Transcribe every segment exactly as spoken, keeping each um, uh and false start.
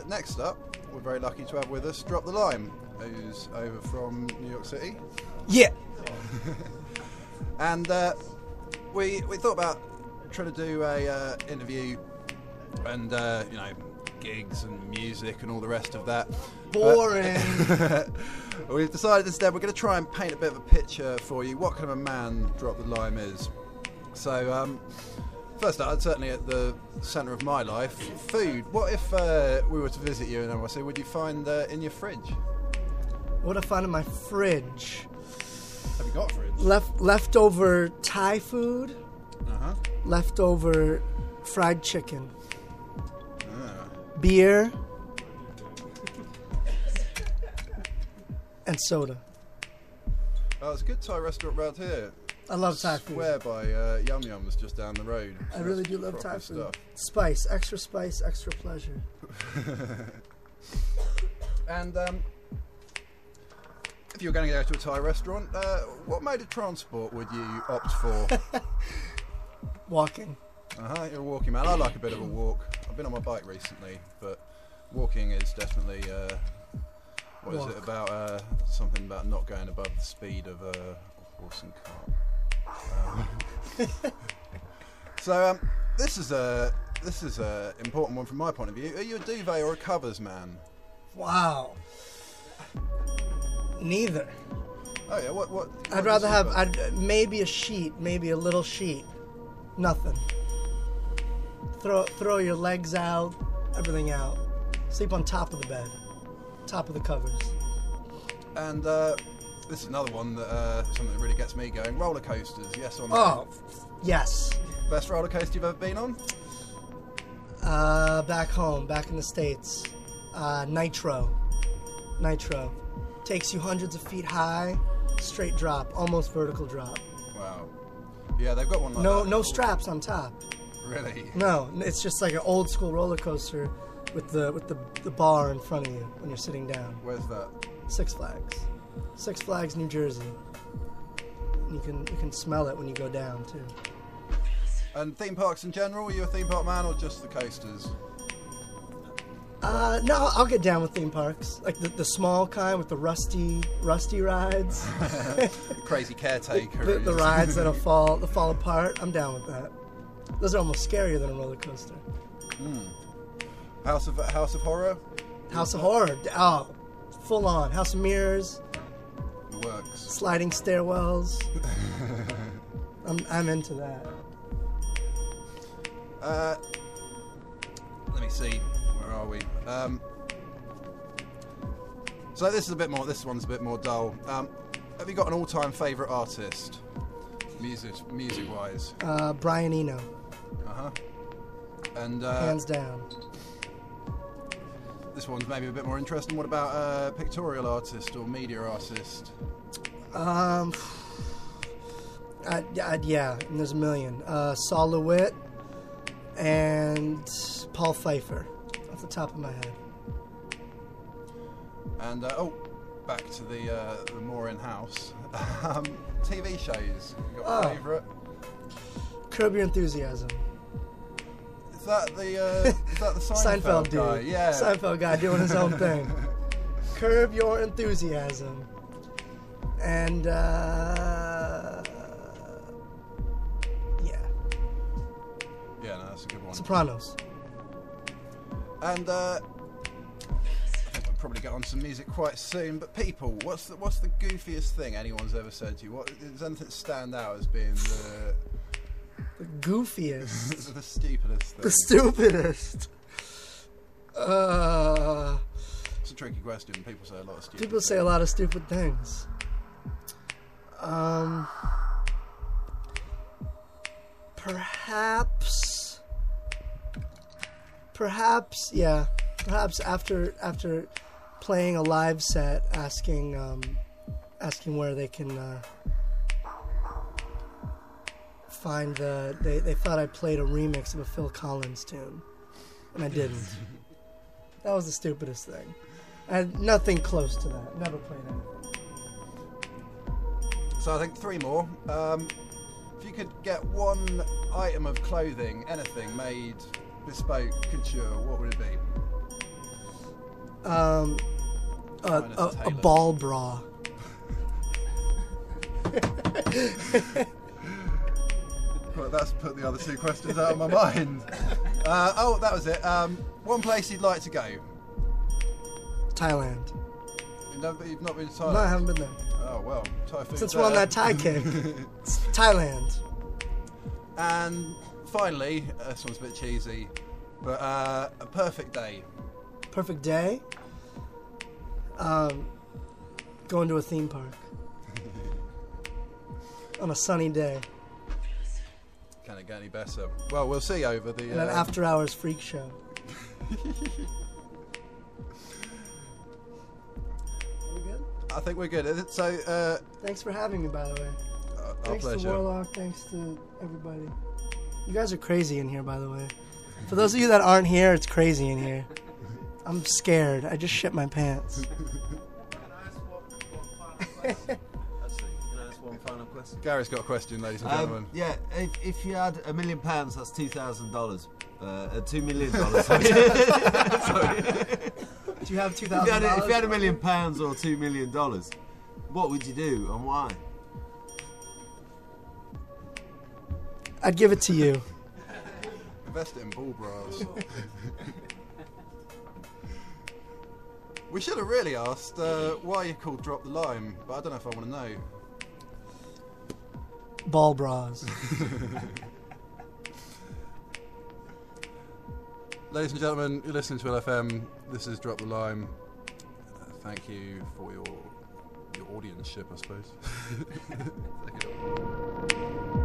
next up, we're very lucky to have with us Drop the Lime, who's over from New York City. Yeah. And uh, we we thought about trying to do a uh, interview and uh, you know, gigs and music and all the rest of that. Boring. But we've decided instead we're going to try and paint a bit of a picture for you what kind of a man Drop the Lime is. So um, first up, certainly at the centre of my life, food. What if uh, we were to visit you in N Y C? Would you find uh, in your fridge? What I find in my fridge? Have you got a fridge? Left leftover Thai food. Uh huh. Leftover fried chicken. Ah. Beer. And soda. Oh, it's a good Thai restaurant round here. I love Thai food. Swear by uh, Yum Yum's just down the road. I really do love Proper Thai food. stuff. Spice, extra spice, extra pleasure. And um, if you were going to go to a Thai restaurant, uh, what mode of transport would you opt for? Walking. Uh-huh, you're a walking man. I like a bit of a walk. I've been on my bike recently, but walking is definitely, uh, what Walk. is it about, uh, something about not going above the speed of a horse and cart. Um, so um, this is a this is a important one from my point of view. Are you a duvet or a covers man? Wow. Neither. Oh yeah, what what? I'd what rather is have it? I'd, maybe a sheet, maybe a little sheet. Nothing. Throw throw your legs out, everything out. Sleep on top of the bed, top of the covers. And uh, this is another one that uh, something that really gets me going. Roller coasters, yes or no? Oh, yes. Best roller coaster you've ever been on? Uh, back home, back in the States, uh, Nitro. Nitro. Takes you hundreds of feet high, straight drop, almost vertical drop. Wow. Yeah, they've got one like No, that. no straps on top. Really? No, it's just like an old school roller coaster with the with the, the bar in front of you when you're sitting down. Where's that? Six Flags. Six Flags, New Jersey. You can you can smell it when you go down too. And theme parks in general, are you a theme park man or just the coasters? Uh, no, I'll get down with theme parks, like the, the small kind with the rusty rusty rides, Crazy caretaker. the, the rides that'll fall that fall apart. I'm down with that. Those are almost scarier than a roller coaster. Mm. House of House of Horror. House of Horror, oh, full on. House of Mirrors, It works. sliding stairwells. I'm I'm into that. Uh, let me see. Where are we? Um, so this is a bit more. This one's a bit more dull. Um, have you got an all-time favourite artist, music music-wise? Uh, Brian Eno, Uh huh. And uh, hands down. this one's maybe a bit more interesting. What about a pictorial artist or media artist? Um, I, I, yeah, and there's a million. Uh, Saul LeWitt and Paul Pfeiffer, off the top of my head. And uh, oh, back to the uh, the more in-house um, T V shows. You got a Oh. favourite? Curb Your Enthusiasm. Is that the uh, is that the Seinfeld, Seinfeld dude. guy? Yeah. Seinfeld guy doing his own thing. Curb Your Enthusiasm. And, uh... yeah. Yeah, no, that's a good one. Sopranos. And uh, I think we'll probably get on some music quite soon. But people, what's the what's the goofiest thing anyone's ever said to you? What does anything stand out as being the The goofiest. the stupidest thing? The stupidest. Uh... It's a tricky question. People say a lot of stupid. People say a lot of stupid things. Um, perhaps, perhaps, yeah, perhaps after after playing a live set, asking um, asking where they can uh, find the. They they thought I played a remix of a Phil Collins tune, and I didn't. That was the stupidest thing. I had nothing close to that. Never played anything. So I think three more. Um, if you could get one item of clothing, anything made bespoke, couture, what would it be? Um, a, Mine is a, a tailored. ball bra. Well, that's put the other two questions out of my mind. Uh, oh, that was it. Um, one place you'd like to go. Thailand. You've, never, you've not been to No, I Thailand? haven't been there. Oh, well. Thai food Since there. we're on that Thai kick. It's Thailand. And finally, uh, this one's a bit cheesy, but uh, a perfect day. Perfect day. Um, going to a theme park. On a sunny day. Can it get any better? Well, we'll see over the... And an Uh, after hours freak show. Are we good? I think we're good. So, uh, Thanks for having me, by the way. our Thanks pleasure. to Warlock. Thanks to everybody. You guys are crazy in here, by the way. For those of you that aren't here, it's crazy in here. I'm scared. I just shit my pants. Actually, can I ask one final question? Gary's got a question, ladies and Um, gentlemen. yeah, if, if you had a million pounds, that's two thousand dollars. Uh, uh, two million dollars. Sorry. Do you have two If you, thousand had a, dollars? if you had a million pounds or two million dollars, what would you do and why? I'd give it to you. Invest it in ball bras. We should have really asked uh, why you called Drop the Lime, but I don't know if I want to know. Ball bras. Ladies and gentlemen, you're listening to L F M. This is Drop the Lime. Uh, thank you for your your audience-ship, I suppose. Take it away.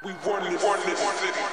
We run it, run it, run it.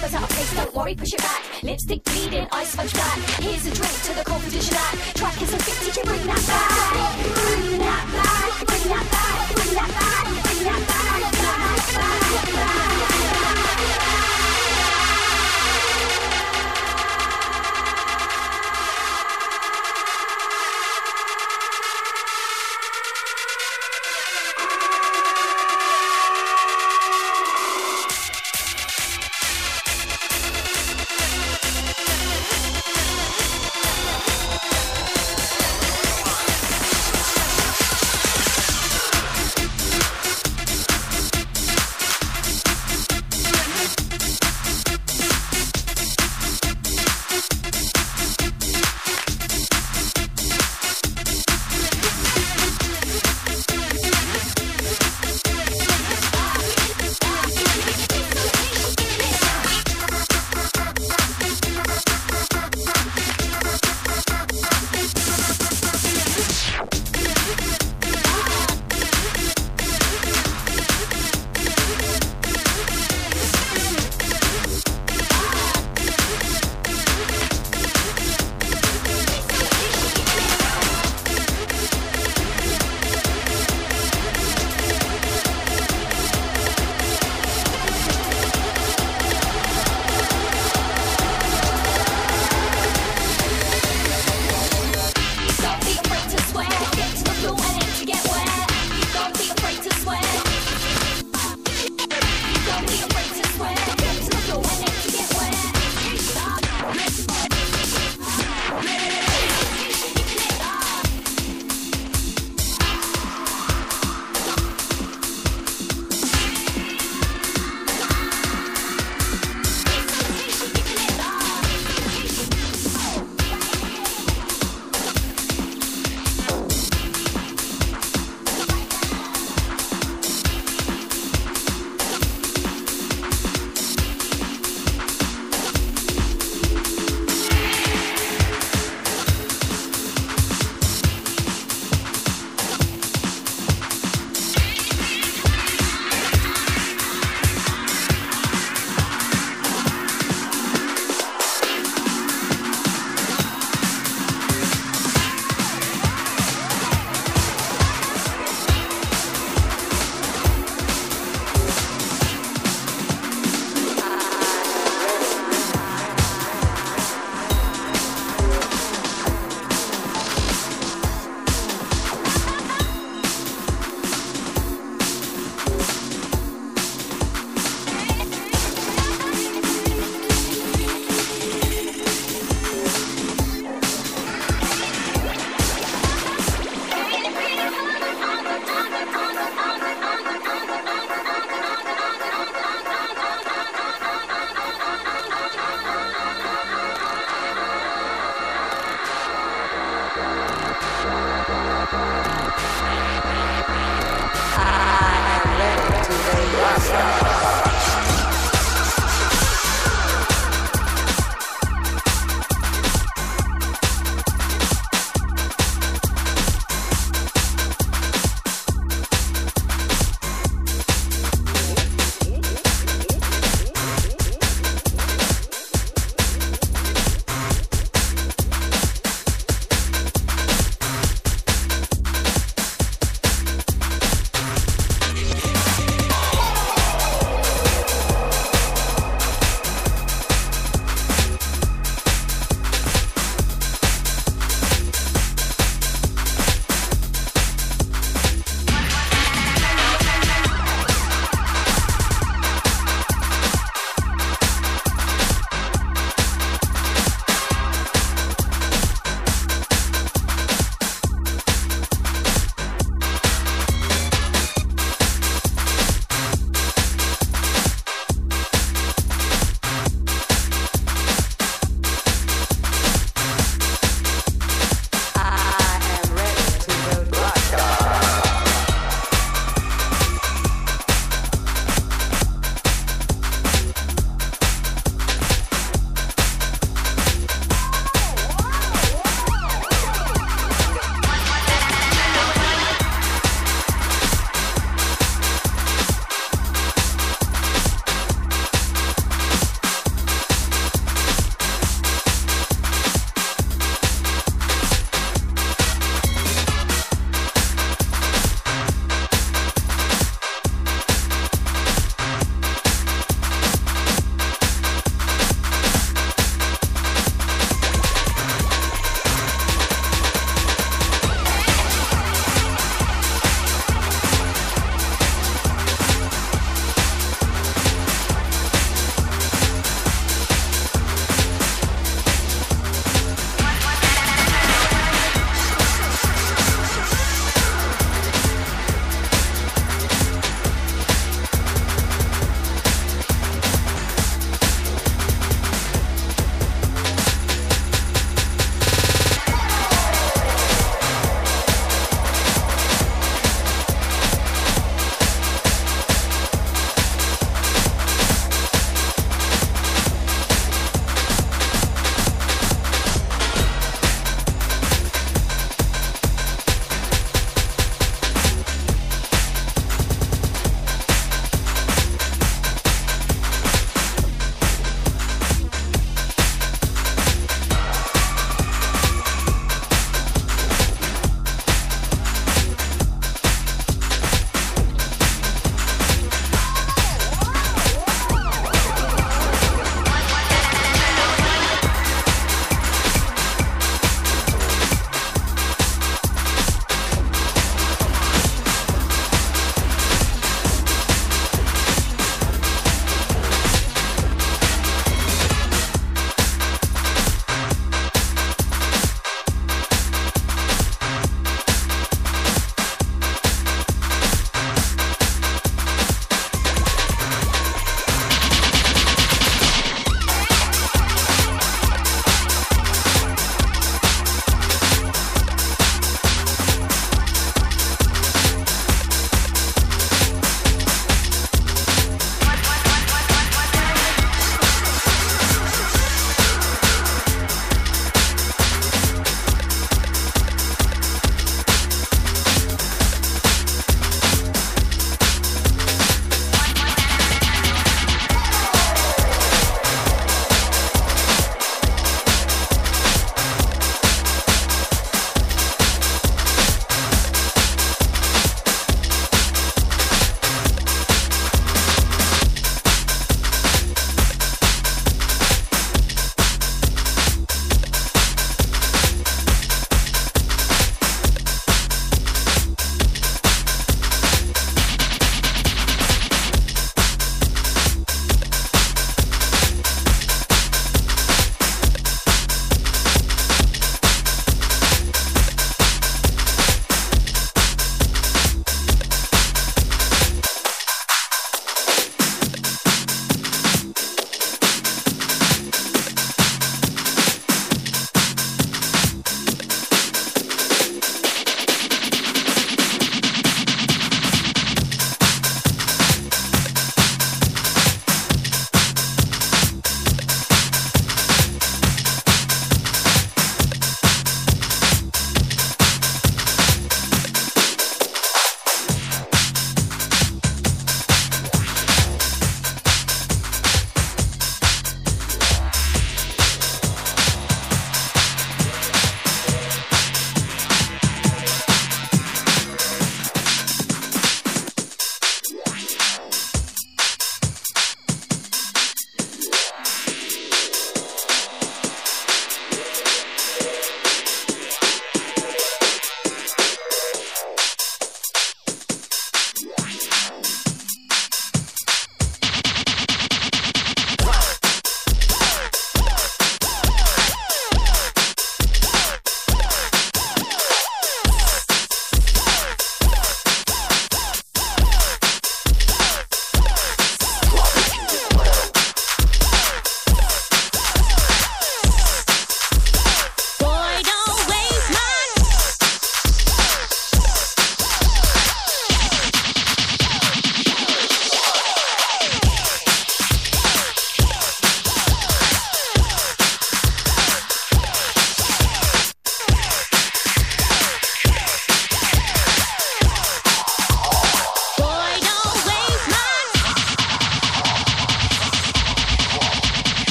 Grandma's out of place, don't worry, push it back. Lipstick bleeding, ice sponge black. Here's a drink to the competition act. Track is a fit, did you bring that back? Bring that back, bring that back, bring that back, bring that back, back, back, back.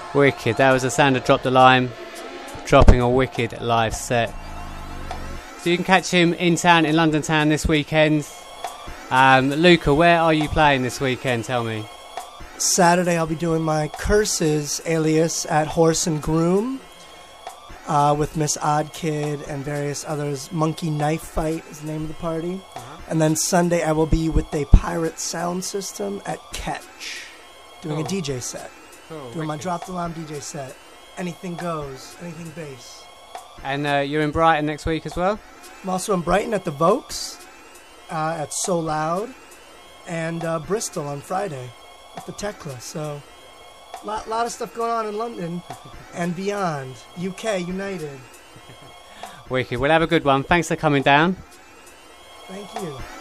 Wicked. That was the sound of Drop the Lime, dropping a wicked live set. So you can catch him in town, in London town this weekend. Um, Luca, where are you playing this weekend? Tell me. Saturday I'll be doing my Curses alias at Horse and Groom uh, with Miss Odd Kid and various others. Monkey Knife Fight is the name of the party. Uh-huh. And then Sunday I will be with a Pirate Sound System at Catch, doing Cool. a D J set. Cool, doing my wicked. Drop the Lime D J set. Anything goes, anything bass. And uh, you're in Brighton next week as well? I'm also in Brighton at the Vokes, uh, at So Loud, and uh, Bristol on Friday at the Tekla. So, a lot, lot of stuff going on in London and beyond. U K, United. Wicked. We'll have a good one. Thanks for coming down. Thank you.